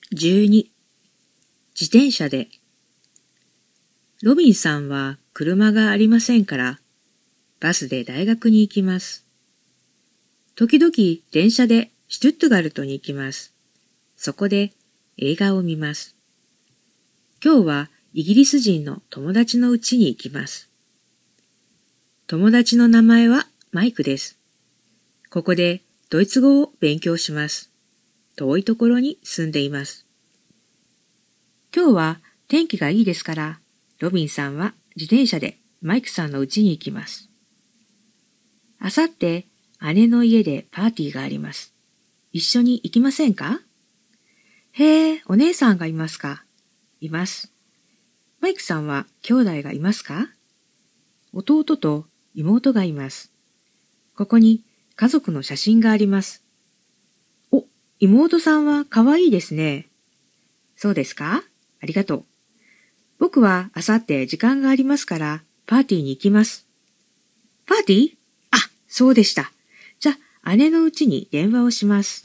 12. 自転車で。ロビンさんは車がありませんから、バスで大学に行きます。時々電車でシュトゥットガルトに行きます。そこで映画を見ます。今日はイギリス人の友達の家に行きます。友達の名前はマイクです。ここでドイツ語を勉強します。遠いところに住んでいます。今日は天気がいいですから、ロビンさんは自転車でマイクさんの家に行きます。あさって姉の家でパーティーがあります。一緒に行きませんか？へえ、お姉さんがいますか？います。マイクさんは兄弟がいますか？弟と妹がいます。ここに家族の写真があります。お、妹さんはかわいいですね。そうですか？ありがとう。僕はあさって時間がありますからパーティーに行きます。パーティー？あ、そうでした。じゃあ姉のうちに電話をします。